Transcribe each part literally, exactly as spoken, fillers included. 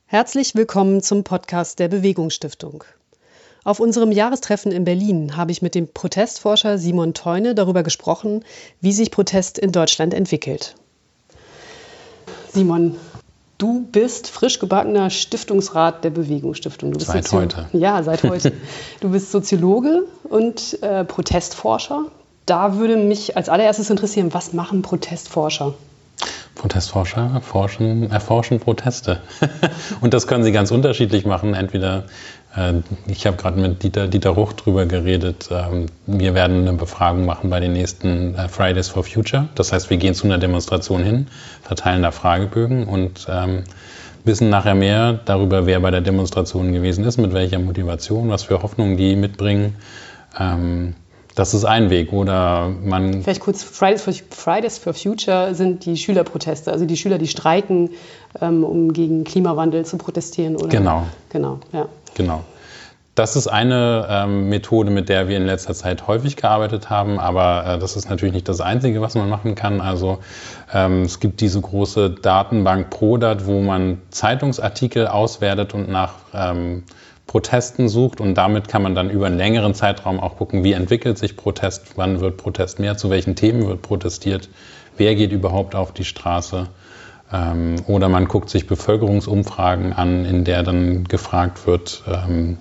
Herzlich willkommen zum Podcast der Bewegungsstiftung. Auf unserem Jahrestreffen in Berlin habe ich mit dem Protestforscher Simon Theune darüber gesprochen, wie sich Protest in Deutschland entwickelt. Simon, du bist frisch gebackener Stiftungsrat der Bewegungsstiftung. Du bist seit Sozi- heute. Ja, seit heute. Du bist Soziologe und äh, Protestforscher. Da würde mich als allererstes interessieren, was machen Protestforscher? Protestforscher forschen, erforschen Proteste. Und das können sie ganz unterschiedlich machen. Entweder, äh, ich habe gerade mit Dieter, Dieter Ruch drüber geredet, ähm, wir werden eine Befragung machen bei den nächsten äh, Fridays for Future. Das heißt, wir gehen zu einer Demonstration hin, verteilen da Fragebögen und ähm, wissen nachher mehr darüber, wer bei der Demonstration gewesen ist, mit welcher Motivation, was für Hoffnungen die mitbringen. Ähm, Das ist ein Weg, oder man... Vielleicht kurz, Fridays for, Fridays for Future sind die Schülerproteste, also die Schüler, die streiken, ähm, um gegen Klimawandel zu protestieren, oder? Genau. Genau, ja. Genau. Das ist eine ähm, Methode, mit der wir in letzter Zeit häufig gearbeitet haben, aber äh, das ist natürlich nicht das Einzige, was man machen kann. Also ähm, es gibt diese große Datenbank ProDat, wo man Zeitungsartikel auswertet und nach ähm, Protesten sucht, und damit kann man dann über einen längeren Zeitraum auch gucken, wie entwickelt sich Protest, wann wird Protest mehr, zu welchen Themen wird protestiert, wer geht überhaupt auf die Straße. Ähm, oder man guckt sich Bevölkerungsumfragen an, in der dann gefragt wird, ähm,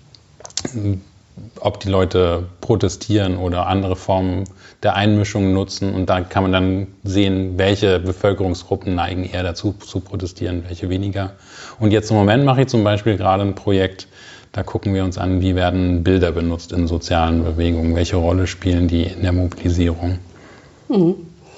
ob die Leute protestieren oder andere Formen der Einmischung nutzen, und da kann man dann sehen, welche Bevölkerungsgruppen neigen eher dazu zu protestieren, welche weniger. Und jetzt im Moment mache ich zum Beispiel gerade ein Projekt, da gucken wir uns an, wie werden Bilder benutzt in sozialen Bewegungen, welche Rolle spielen die in der Mobilisierung. Mhm.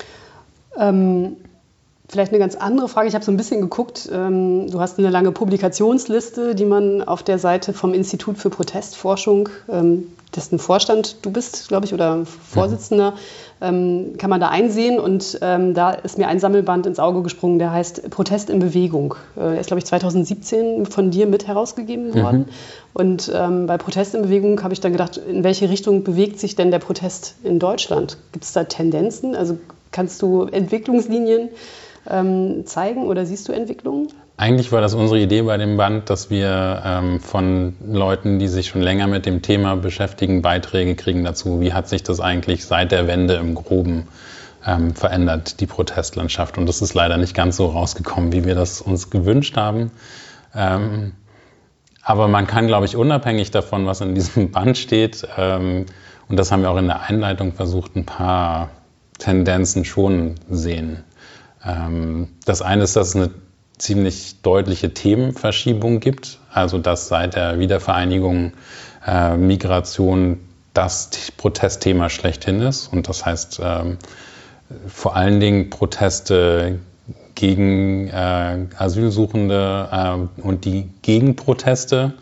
Ähm, vielleicht eine ganz andere Frage. Ich habe so ein bisschen geguckt, ähm, du hast eine lange Publikationsliste, die man auf der Seite vom Institut für Protestforschung, ähm, dessen Vorstand du bist, glaube ich, oder Vorsitzender, ähm, kann man da einsehen. Und ähm, da ist mir ein Sammelband ins Auge gesprungen, der heißt Protest in Bewegung. Äh, er ist, glaube ich, zwanzig siebzehn von dir mit herausgegeben worden. Mhm. Und ähm, bei Protest in Bewegung habe ich dann gedacht, in welche Richtung bewegt sich denn der Protest in Deutschland? Gibt es da Tendenzen? Also kannst du Entwicklungslinien ähm, zeigen, oder siehst du Entwicklungen? Eigentlich war das unsere Idee bei dem Band, dass wir ähm, von Leuten, die sich schon länger mit dem Thema beschäftigen, Beiträge kriegen dazu. Wie hat sich das eigentlich seit der Wende im Groben ähm, verändert, die Protestlandschaft? Und das ist leider nicht ganz so rausgekommen, wie wir das uns gewünscht haben. Ähm, aber man kann, glaube ich, unabhängig davon, was in diesem Band steht, ähm, und das haben wir auch in der Einleitung versucht, ein paar Tendenzen schon sehen. Ähm, das eine ist, dass es eine ziemlich deutliche Themenverschiebung gibt, also dass seit der Wiedervereinigung äh, Migration das Protestthema schlechthin ist, und das heißt ähm, vor allen Dingen Proteste gegen äh, Asylsuchende äh, und die Gegenproteste,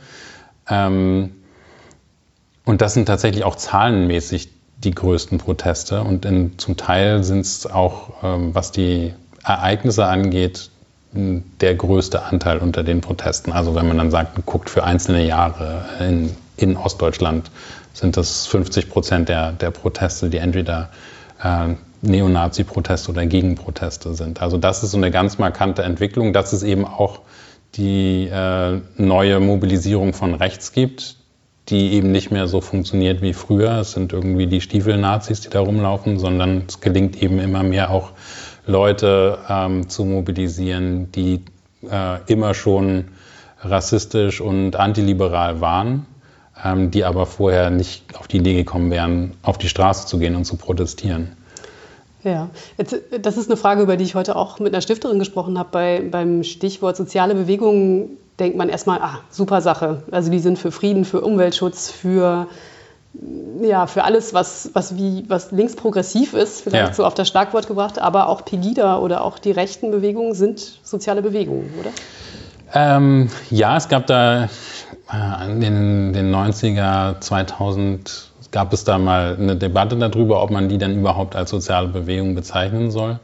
ähm, und das sind tatsächlich auch zahlenmäßig die größten Proteste, und in, zum Teil sind es auch, ähm, was die Ereignisse angeht, der größte Anteil unter den Protesten. Also wenn man dann sagt, guckt für einzelne Jahre in, in Ostdeutschland, sind das fünfzig Prozent der, der Proteste, die entweder äh, Neonazi-Proteste oder Gegenproteste sind. Also das ist so eine ganz markante Entwicklung, dass es eben auch die äh, neue Mobilisierung von rechts gibt, die eben nicht mehr so funktioniert wie früher. Es sind irgendwie die Stiefel-Nazis, die da rumlaufen, sondern es gelingt eben immer mehr auch Leute ähm, zu mobilisieren, die äh, immer schon rassistisch und antiliberal waren, ähm, die aber vorher nicht auf die Idee gekommen wären, auf die Straße zu gehen und zu protestieren. Ja, jetzt, das ist eine Frage, über die ich heute auch mit einer Stifterin gesprochen habe. Bei, beim Stichwort soziale Bewegungen denkt man erstmal, ah, super Sache. Also die sind für Frieden, für Umweltschutz, für, ja, für alles, was, was, wie, was linksprogressiv ist, vielleicht ja. so auf das Schlagwort gebracht. Aber auch Pegida oder auch die rechten Bewegungen sind soziale Bewegungen, oder? Ähm, ja, es gab da äh, in den, den neunziger, zweitausend gab es da mal eine Debatte darüber, ob man die denn überhaupt als soziale Bewegung bezeichnen soll.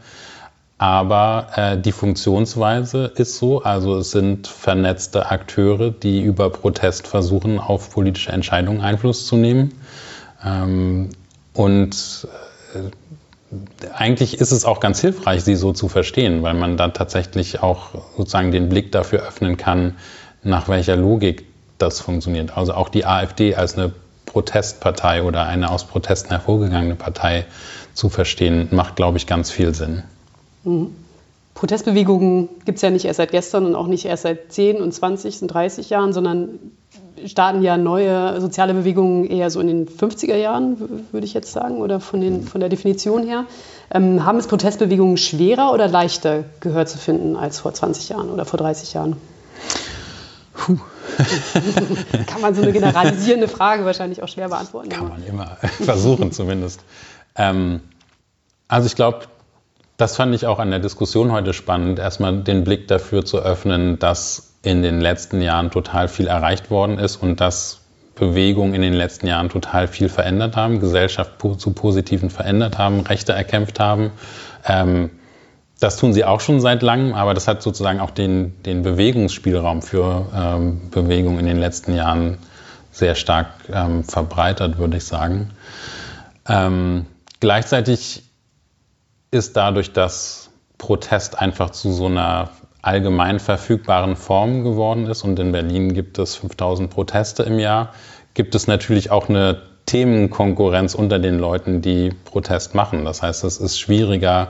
Aber äh, die Funktionsweise ist so, also es sind vernetzte Akteure, die über Protest versuchen, auf politische Entscheidungen Einfluss zu nehmen. Ähm, und äh, eigentlich ist es auch ganz hilfreich, sie so zu verstehen, weil man da tatsächlich auch sozusagen den Blick dafür öffnen kann, nach welcher Logik das funktioniert. Also auch die AfD als eine Protestpartei oder eine aus Protesten hervorgegangene Partei zu verstehen, macht, glaube ich, ganz viel Sinn. Mhm. Protestbewegungen gibt es ja nicht erst seit gestern und auch nicht erst seit zehn und zwanzig und dreißig Jahren, sondern starten ja neue soziale Bewegungen eher so in den fünfziger Jahren, würde ich jetzt sagen, oder von, den, von der Definition her. Ähm, haben es Protestbewegungen schwerer oder leichter Gehör zu finden als vor zwanzig Jahren oder vor dreißig Jahren? Puh. Kann man so eine generalisierende Frage wahrscheinlich auch schwer beantworten. Kann man immer versuchen zumindest. Ähm, also ich glaube, das fand ich auch an der Diskussion heute spannend, erstmal den Blick dafür zu öffnen, dass in den letzten Jahren total viel erreicht worden ist und dass Bewegungen in den letzten Jahren total viel verändert haben, Gesellschaft zu Positiven verändert haben, Rechte erkämpft haben. Ähm, das tun sie auch schon seit langem, aber das hat sozusagen auch den, den Bewegungsspielraum für ähm, Bewegungen in den letzten Jahren sehr stark ähm, verbreitert, würde ich sagen. Ähm, gleichzeitig ist dadurch, dass Protest einfach zu so einer allgemein verfügbaren Form geworden ist und in Berlin gibt es fünftausend Proteste im Jahr, gibt es natürlich auch eine Themenkonkurrenz unter den Leuten, die Protest machen. Das heißt, es ist schwieriger,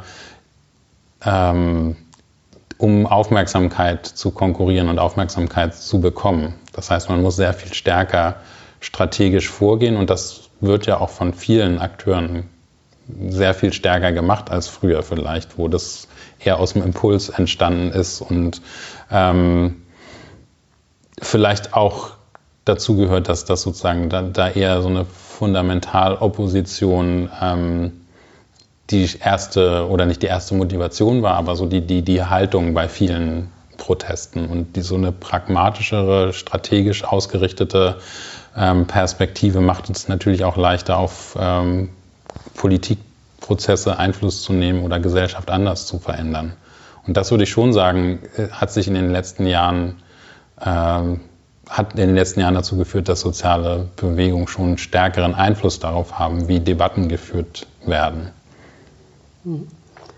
ähm, um Aufmerksamkeit zu konkurrieren und Aufmerksamkeit zu bekommen. Das heißt, man muss sehr viel stärker strategisch vorgehen und das wird ja auch von vielen Akteuren sehr viel stärker gemacht als früher vielleicht, wo das eher aus dem Impuls entstanden ist und ähm, vielleicht auch dazu gehört, dass das sozusagen da, da eher so eine Fundamentalopposition ähm, die erste oder nicht die erste Motivation war, aber so die, die, die Haltung bei vielen Protesten und die so eine pragmatischere, strategisch ausgerichtete ähm, Perspektive macht es natürlich auch leichter auf ähm, Politikprozesse Einfluss zu nehmen oder Gesellschaft anders zu verändern. Und das würde ich schon sagen, hat sich in den letzten Jahren, äh, hat in den letzten Jahren dazu geführt, dass soziale Bewegungen schon einen stärkeren Einfluss darauf haben, wie Debatten geführt werden. Hm.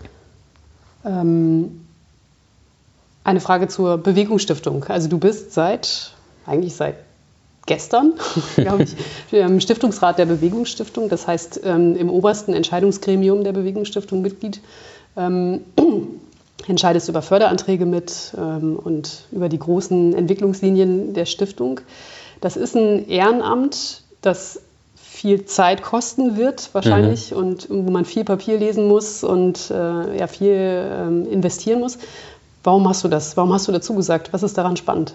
Ähm, eine Frage zur Bewegungsstiftung. Also du bist seit, eigentlich seit gestern, glaube ich, im Stiftungsrat der Bewegungsstiftung, das heißt ähm, im obersten Entscheidungsgremium der Bewegungsstiftung Mitglied, ähm, entscheidest über Förderanträge mit ähm, und über die großen Entwicklungslinien der Stiftung. Das ist ein Ehrenamt, das viel Zeit kosten wird wahrscheinlich mhm. und wo man viel Papier lesen muss und äh, ja, viel ähm, investieren muss. Warum hast du das? Warum hast du dazu gesagt? Was ist daran spannend?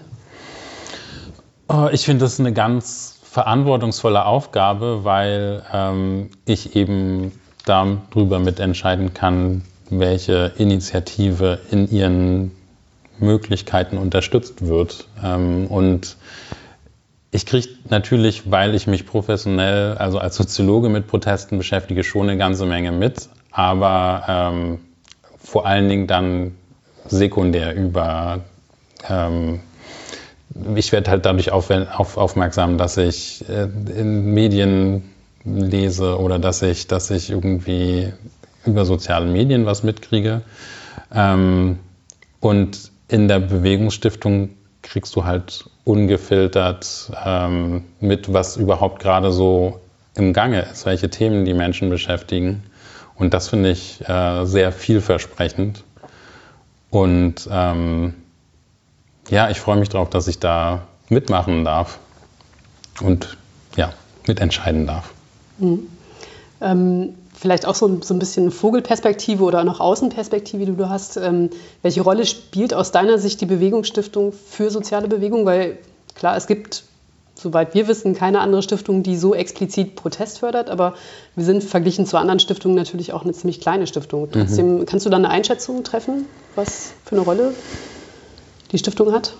Ich finde das eine ganz verantwortungsvolle Aufgabe, weil ähm, ich eben darüber mitentscheiden kann, welche Initiative in ihren Möglichkeiten unterstützt wird. Ähm, und ich kriege natürlich, weil ich mich professionell, also als Soziologe mit Protesten beschäftige, schon eine ganze Menge mit, aber ähm, vor allen Dingen dann sekundär über ähm, ich werde halt dadurch auf, auf, aufmerksam, dass ich äh, in Medien lese oder dass ich, dass ich irgendwie über soziale Medien was mitkriege. Ähm, und in der Bewegungsstiftung kriegst du halt ungefiltert ähm, mit, was überhaupt gerade so im Gange ist, welche Themen die Menschen beschäftigen. Und das finde ich äh, sehr vielversprechend. Und ähm, ja, ich freue mich darauf, dass ich da mitmachen darf und ja, mitentscheiden darf. Mhm. Ähm, vielleicht auch so, so ein bisschen Vogelperspektive oder noch Außenperspektive, die du hast. Ähm, welche Rolle spielt aus deiner Sicht die Bewegungsstiftung für soziale Bewegung? Weil klar, es gibt, soweit wir wissen, keine andere Stiftung, die so explizit Protest fördert, aber wir sind verglichen zu anderen Stiftungen natürlich auch eine ziemlich kleine Stiftung. Trotzdem, mhm. kannst du da eine Einschätzung treffen, was für eine Rolle die Stiftung hat?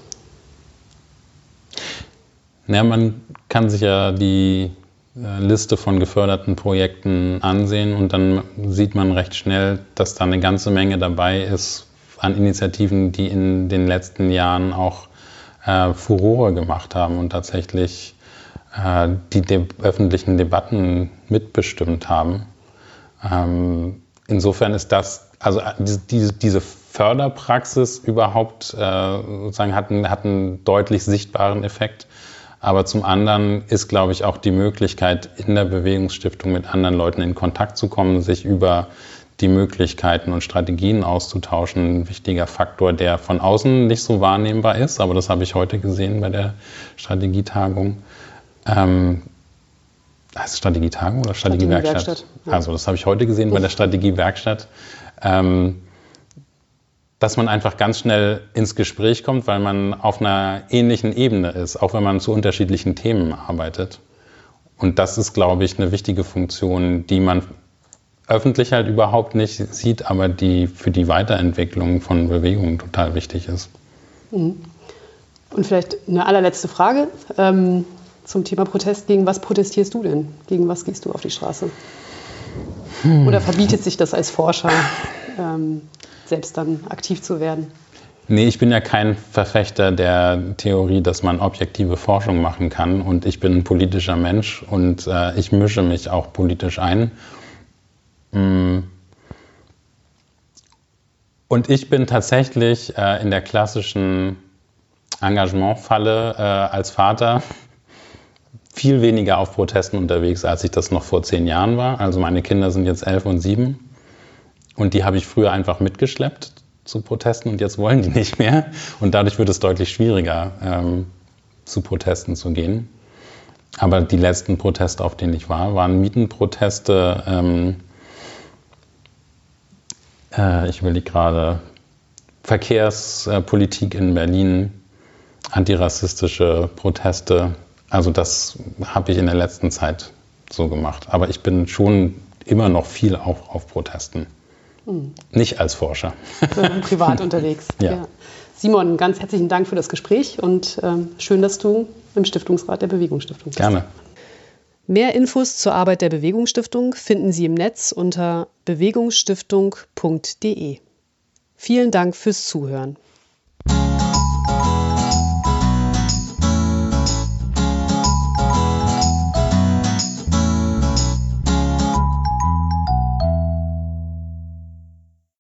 Ja, man kann sich ja die äh, Liste von geförderten Projekten ansehen und dann sieht man recht schnell, dass da eine ganze Menge dabei ist an Initiativen, die in den letzten Jahren auch äh, Furore gemacht haben und tatsächlich äh, die de- öffentlichen Debatten mitbestimmt haben. Ähm, insofern ist das, also diese, diese Förderpraxis überhaupt äh, sozusagen hat einen, hat einen deutlich sichtbaren Effekt. Aber zum anderen ist, glaube ich, auch die Möglichkeit, in der Bewegungsstiftung mit anderen Leuten in Kontakt zu kommen, sich über die Möglichkeiten und Strategien auszutauschen, ein wichtiger Faktor, der von außen nicht so wahrnehmbar ist. Aber das habe ich heute gesehen bei der Strategietagung. Ähm, heißt es Strategietagung oder Strategiewerkstatt? Strategie ja. Also das habe ich heute gesehen bei der Strategiewerkstatt. Ähm, dass man einfach ganz schnell ins Gespräch kommt, weil man auf einer ähnlichen Ebene ist, auch wenn man zu unterschiedlichen Themen arbeitet. Und das ist, glaube ich, eine wichtige Funktion, die man öffentlich halt überhaupt nicht sieht, aber die für die Weiterentwicklung von Bewegungen total wichtig ist. Und vielleicht eine allerletzte Frage ähm, zum Thema Protest. Gegen was protestierst du denn? Gegen was gehst du auf die Straße? Hm. Oder verbietet sich das als Forscher? Ähm, selbst dann aktiv zu werden? Nee, ich bin ja kein Verfechter der Theorie, dass man objektive Forschung machen kann. Und ich bin ein politischer Mensch und äh, ich mische mich auch politisch ein. Und ich bin tatsächlich äh, in der klassischen Engagementfalle äh, als Vater viel weniger auf Protesten unterwegs, als ich das noch vor zehn Jahren war. Also meine Kinder sind jetzt elf und sieben. Und die habe ich früher einfach mitgeschleppt zu Protesten und jetzt wollen die nicht mehr. Und dadurch wird es deutlich schwieriger, ähm, zu Protesten zu gehen. Aber die letzten Proteste, auf denen ich war, waren Mietenproteste. Ähm, äh, ich überlege gerade Verkehrspolitik in Berlin, antirassistische Proteste. Also das habe ich in der letzten Zeit so gemacht. Aber ich bin schon immer noch viel auch auf Protesten. Hm. Nicht als Forscher. Privat unterwegs. Ja. Ja. Simon, ganz herzlichen Dank für das Gespräch und ähm, schön, dass du im Stiftungsrat der Bewegungsstiftung bist. Gerne. Mehr Infos zur Arbeit der Bewegungsstiftung finden Sie im Netz unter bewegungsstiftung punkt de. Vielen Dank fürs Zuhören.